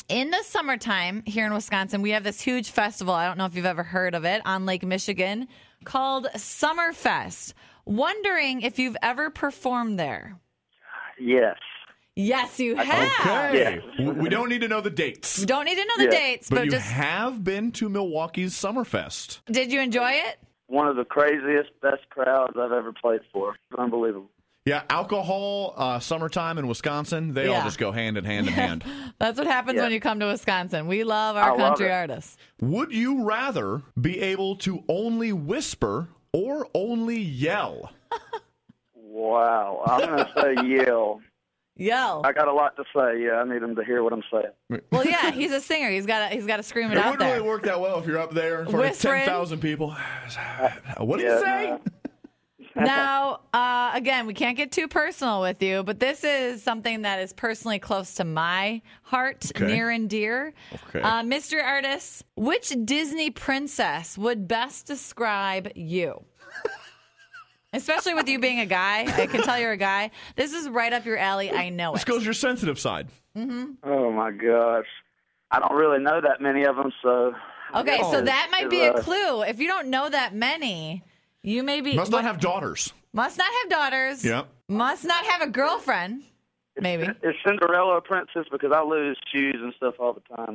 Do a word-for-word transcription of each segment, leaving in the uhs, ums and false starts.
in the summertime here in Wisconsin, we have this huge festival. I don't know if you've ever heard of it on Lake Michigan called Summerfest. Wondering if you've ever performed there. Yes. Yes, you have. Okay. Yeah. We don't need to know the dates. You don't need to know the Yeah. dates, But, but, you just have been to Milwaukee's Summerfest. did you enjoy it? One of the craziest, best crowds I've ever played for. Unbelievable. Yeah, alcohol, uh, summertime in Wisconsin, they all Yeah. just go hand in hand in hand. That's what happens Yeah. when you come to Wisconsin. We love I our love country it. artists. Would you rather be able to only whisper or only yell? Wow. I'm going to say yell. Yell. I got a lot to say. Yeah, I need them to hear what I'm saying. Well, yeah, he's a singer. He's got to he's got to scream it, It out wouldn't there. really work that well if you're up there in front Whispering. of ten thousand people. What did Yeah, you say? no. Now, uh, again, we can't get too personal with you, but this is something that is personally close to my heart, Okay. near and dear. Okay. Uh, Mister Artist, which Disney princess would best describe you? Especially with you being a guy. I can tell you're a guy. This is right up your alley. I know This it. goes your sensitive side. Oh, my gosh. I don't really know that many of them, so... Okay, so Oh, that might is, be a uh, clue. If you don't know that many, you may be... Must not have daughters. Must not have daughters. Yep. Must not have a girlfriend. Maybe. Is Cinderella a princess? Because I lose shoes and stuff all the time.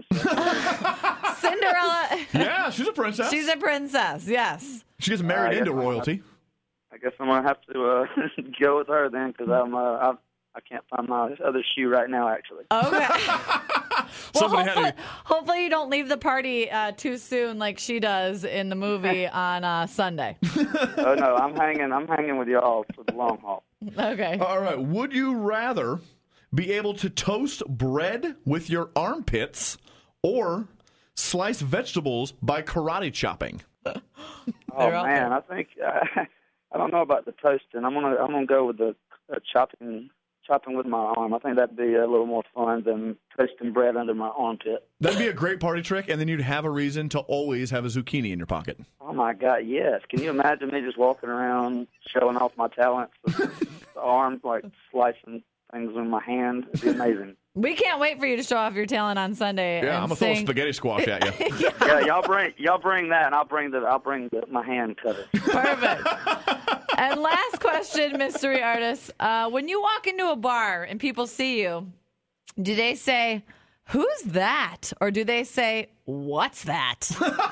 So. Cinderella. Yeah, she's a princess. She's a princess, yes. she gets married I into guess I'm royalty. I guess I'm going to have to uh, go with her then, because I'm, uh, I've, I can't find my other shoe right now, actually. Okay. well, Somebody had hopefully, to- hopefully you don't leave the party uh, too soon like she does in the movie on uh, Sunday. Oh, no, I'm hanging I'm hanging with y'all for the long haul. Okay. All right. Would you rather be able to toast bread with your armpits or slice vegetables by karate chopping? Oh, They're out man, there. I think... Uh, I don't know about the toasting. I'm gonna I'm gonna go with the uh, chopping chopping with my arm. I think that'd be a little more fun than toasting bread under my armpit. That'd be a great party trick, and then you'd have a reason to always have a zucchini in your pocket. Oh my God, yes! Can you imagine me just walking around showing off my talents with the arm, like slicing things with my hand? It'd be amazing. We can't wait for you to show off your talent on Sunday. Yeah, and I'm gonna throw a sing. spaghetti squash at you. Yeah, y'all bring y'all bring that, and I'll bring the I'll bring the, my hand cutter. Perfect. And last question, mystery artist. Uh, when you walk into a bar and people see you, do they say, "Who's that?" Or do they say, "What's that?"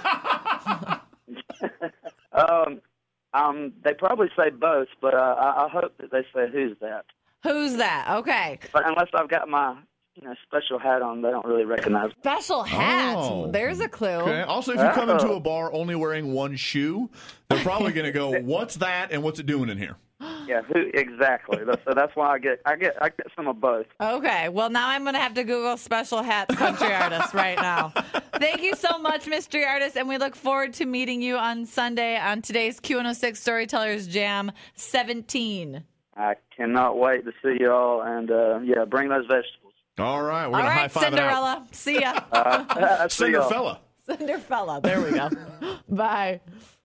um, um, they probably say both, but uh, I, I hope that they say who's that. Who's that? Okay. But unless I've got my you know special hat on, they don't really recognize me. Special hat. Oh. There's a clue. Okay. Also, if you come into Oh. a bar only wearing one shoe, they're probably going to go, "What's that? And what's it doing in here?" Yeah, who exactly? So that's why I get I get I get some of both. Okay. Well, now I'm going to have to Google special hats country artist right now. Thank you so much, mystery artist, and we look forward to meeting you on Sunday on today's Q one oh six Storytellers Jam seventeen. I cannot wait to see y'all, and uh, yeah, bring those vegetables. All right. We're All going to high right, five it out. Cinderella. See ya. Uh, see y'all. Cinderfella. Cinderfella. There we go. Bye.